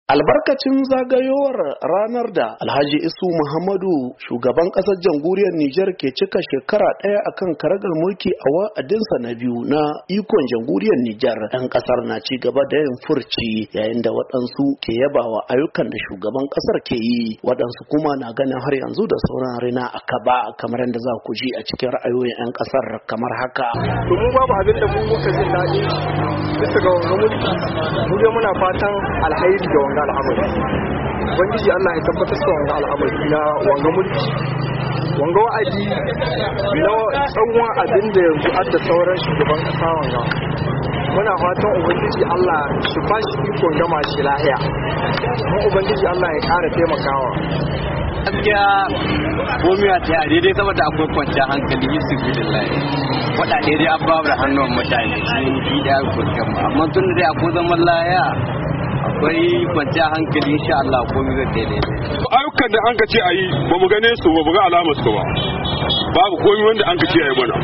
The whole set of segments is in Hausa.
Albarkacin zagayowar ranar da Alhaji Isu Muhammadu shugaban ƙasar jamhuriyar Nijar ke cika shekara ɗaya akan karagar mulki a wa'adinsa na biyu na ikon jamhuriyar Nijar, 'yan ƙasar na ci gaba da yin furci yayin da waɗansu ke yabawa ayyukan da shugaban ƙasar ke yi, waɗansu kuma na ganin har yanzu da sauran rina a kaba, kamar yadda za ku ji a cikin ra'ayoyin 'yan ƙasar kamar haka. To mu babu abin da mu muka jin daɗi bisa ga wanga mulki, mu dai muna fatan alhairi ga wanga al'amari. Ubangiji Allah ya tabbatar da wanga al'amari na wanga mulki, wanga wa'adi na tsawon abin da yanzu adda sauran shugaban kasa wanga. Muna fatan Ubangiji Allah shi ba shi ikon gama shi lahiya, kuma Ubangiji Allah ya ƙara taimakawa. Gaskiya komiya ta yi daidai saboda akwai kwanciyar hankali yi su waɗa daidai abubuwa da hannun mutane sun yi da kwanciyar mu, amma tun da dai akwai zaman lahiya akwai kwanciyar hankali insha Allah komai zai daidai. Ayyukan da an ka ce a yi ba mu gane su ba mu ga alamar su ba, babu komai wanda an ka ce a yi mana.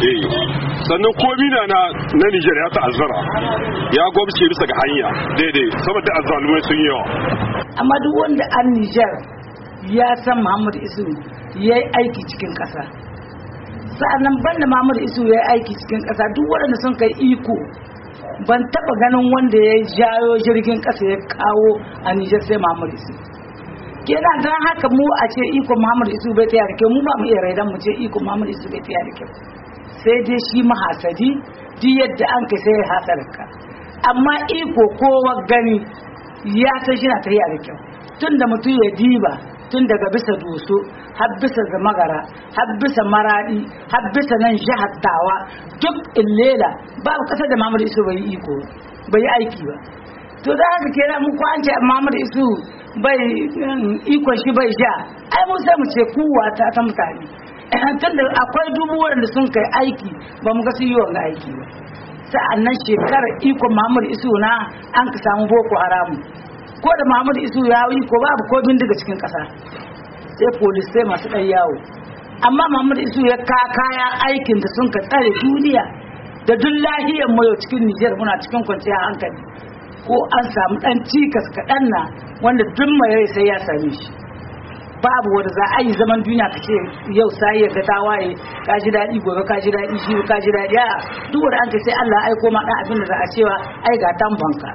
Sannan komai na Nijar ya ta'azzara ya gwamce bisa ga hanya daidai saboda azzalumai sun yawa. Amma duk wanda an Nijar ya san Muhammadu Isu ya yi aiki cikin ƙasa, sa'annan banda Muhammadu Isu ya yi aiki cikin ƙasa duk waɗanda sun kai iko ban taba ganin wanda ya jayo jirgin kasa ya kawo a Nijar sai Muhammadu Isu. Kenan dan haka mu a ce iko Muhammadu Isu bai tayar kyau, mu ba mu iya raidan mu ce iko Muhammadu Isu bai tayar kyau. Sai dai shi mahasadi duk yadda an kai sai ya hasarka. Amma iko kowa gani ya san shi na tayar kyau. Tunda mutum ya diba tun daga bisa Doso har bisa Zamagara har bisa Maradi har bisa nan jihar Tawa duk illela babu kasar da Muhammadu Isu bai iko bai aiki ba. To da haka kenan mu ko an ce Muhammadu Isu bai iko shi bai sha, ai mu sai mu ce kuwa ta mutane. Tunda akwai dubu wanda sun kai aiki ba mu ga su yi wannan aiki ba. Sa'annan shekarar iko Muhammadu Isu na an ka samu Boko Haram. Ko da Muhammadu Isu ya yi ko babu ko bindiga cikin ƙasa, sai polis sai masu ɗan yawo. Amma Muhammadu Isu ya kaya aikin da sun ka tsare duniya da duk lahiyar mu cikin Nijar muna cikin kwanciyar hankali, ko an samu ɗan cikas kaɗan na wanda duk mai sai ya same shi. Babu wanda za a yi zaman duniya ka ce yau sai ya ga tawaye ka ji daɗi gobe ka ji daɗi shi ka ji daɗi, a duk wanda an ka sai Allah aiko ma ɗan abin da za a cewa ai ga tambanka.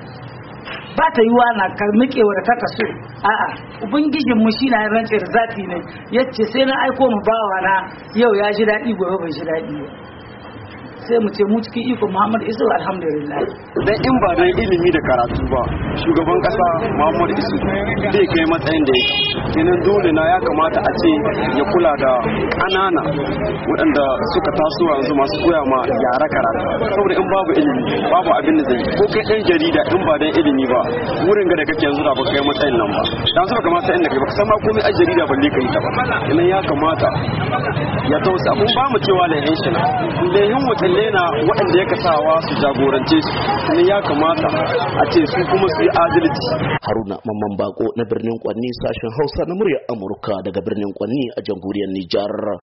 Ba ta yiwa na karmikewa da kaka so, a'a ubangijin mu shi na rance da zati ne yace sai na aiko mu bawa na yau ya ji daɗi gobe bai ji daɗi ba. Sai mu ce mu cikin iko Muhammadu Isu alhamdulillah. Dan in ba dan ilimi da karatu ba shugaban kasa Muhammadu Isu zai kai matsayin da yake, kenan dole na ya kamata a ce ya kula da ƙanana waɗanda suka taso yanzu masu koya ma yara karatu, saboda in babu ilimi babu abin da zai yi. Ko kai ɗan jarida in ba dan ilimi ba wurin ga da kake yanzu da ba kai matsayin nan ba, dan suka kamata inda kai ba san ma komai a jarida balle kai ta ba. Kenan ya kamata ya tausa mun ba mu cewa da yan shi na lehin wakilai na waɗanda ya kasawa su jagorance su, ne ya kamata a ce su kuma su yi adalci. Haruna Mamman Bako na birnin Kwanni, sashen Hausa na muryar Amurka daga birnin Kwanni a jamhuriyar Nijar.